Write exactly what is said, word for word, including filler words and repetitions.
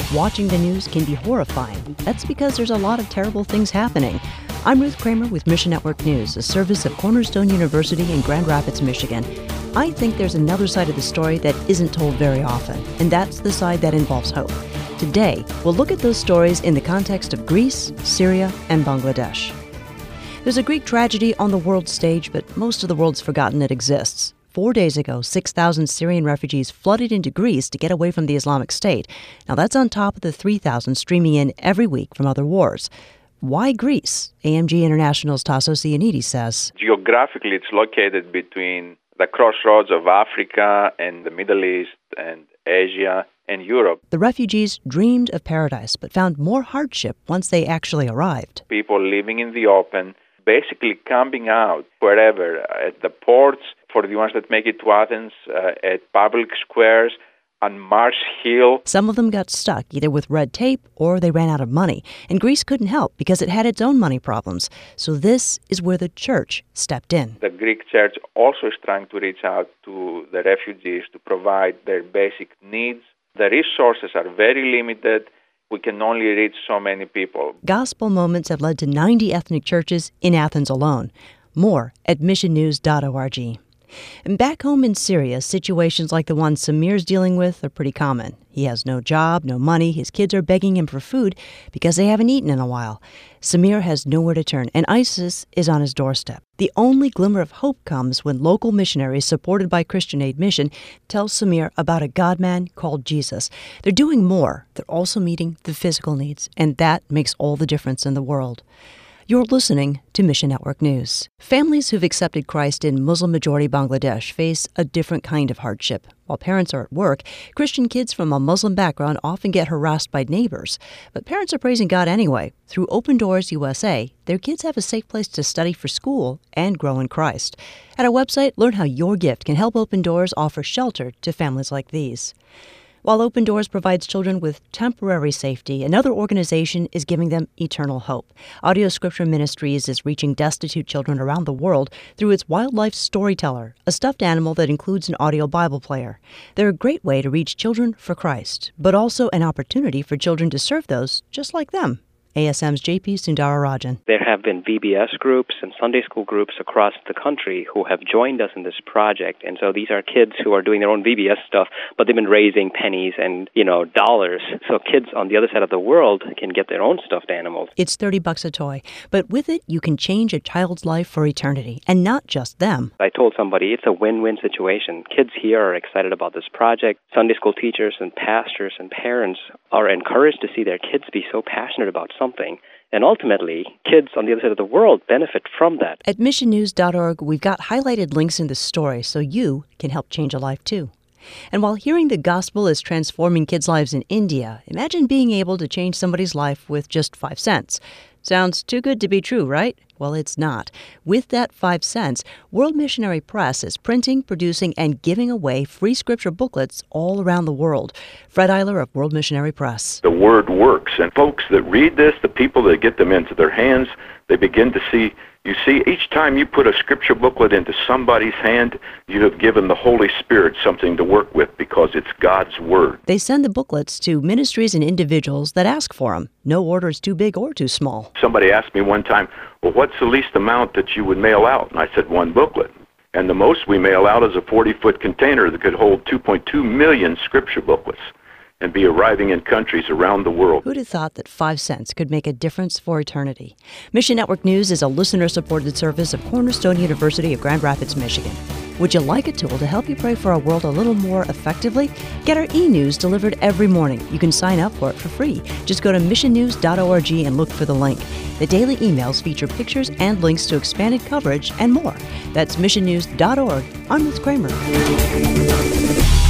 Watching the news can be horrifying. That's because there's a lot of terrible things happening. I'm Ruth Kramer with Mission Network News, a service of Cornerstone University in Grand Rapids, Michigan. I think there's another side of the story that isn't told very often, and that's the side that involves hope. Today, we'll look at those stories in the context of Greece, Syria, and Bangladesh. There's a Greek tragedy on the world stage, but most of the world's forgotten it exists. Four days ago, six thousand Syrian refugees flooded into Greece to get away from the Islamic State. Now, that's on top of the three thousand streaming in every week from other wars. Why Greece? A M G International's Tassos Ioannidis says. Geographically, it's located between the crossroads of Africa and the Middle East and Asia and Europe. The refugees dreamed of paradise, but found more hardship once they actually arrived. People living in the open, basically camping out wherever, at the ports, for the ones that make it to Athens, uh, at public squares, on Mars Hill. Some of them got stuck, either with red tape or they ran out of money. And Greece couldn't help because it had its own money problems. So this is where the church stepped in. The Greek church also is trying to reach out to the refugees to provide their basic needs. The resources are very limited. We can only reach so many people. Gospel Moments have led to ninety ethnic churches in Athens alone. More at mission news dot org. And back home in Syria, situations like the one Samir's dealing with are pretty common. He has no job, no money. His kids are begging him for food because they haven't eaten in a while. Samir has nowhere to turn, and ISIS is on his doorstep. The only glimmer of hope comes when local missionaries supported by Christian Aid Mission tell Samir about a God-man called Jesus. They're doing more. They're also meeting the physical needs, and that makes all the difference in the world. You're listening to Mission Network News. Families who've accepted Christ in Muslim-majority Bangladesh face a different kind of hardship. While parents are at work, Christian kids from a Muslim background often get harassed by neighbors. But parents are praising God anyway. Through Open Doors U S A, their kids have a safe place to study for school and grow in Christ. At our website, learn how your gift can help Open Doors offer shelter to families like these. While Open Doors provides children with temporary safety, another organization is giving them eternal hope. Audio Scripture Ministries is reaching destitute children around the world through its Wildlife Storyteller, a stuffed animal that includes an audio Bible player. They're a great way to reach children for Christ, but also an opportunity for children to serve those just like them. A S M's J P Sundararajan. There have been V B S groups and Sunday school groups across the country who have joined us in this project. And so these are kids who are doing their own V B S stuff, but they've been raising pennies and, you know, dollars. So kids on the other side of the world can get their own stuffed animals. It's thirty bucks a toy, but with it, you can change a child's life for eternity, and not just them. I told somebody it's a win-win situation. Kids here are excited about this project. Sunday school teachers and pastors and parents are encouraged to see their kids be so passionate about something. Something. And ultimately, kids on the other side of the world benefit from that. At mission news dot org, we've got highlighted links in the story so you can help change a life too. And while hearing the gospel is transforming kids' lives in India, imagine being able to change somebody's life with just five cents. Sounds too good to be true, right? Well, it's not. With that five cents, World Missionary Press is printing, producing, and giving away free scripture booklets all around the world. Fred Eiler of World Missionary Press. The word works, and folks that read this, the people that get them into their hands, they begin to see, you see, each time you put a scripture booklet into somebody's hand, you have given the Holy Spirit something to work with because it's God's Word. They send the booklets to ministries and individuals that ask for them. No order is too big or too small. Somebody asked me one time, well, what's the least amount that you would mail out? And I said, one booklet. And the most we mail out is a forty-foot container that could hold two point two million scripture booklets and be arriving in countries around the world. Who'd have thought that five cents could make a difference for eternity? Mission Network News is a listener-supported service of Cornerstone University of Grand Rapids, Michigan. Would you like a tool to help you pray for our world a little more effectively? Get our e-news delivered every morning. You can sign up for it for free. Just go to mission news dot org and look for the link. The daily emails feature pictures and links to expanded coverage and more. That's mission news dot org. I'm Ruth Kramer.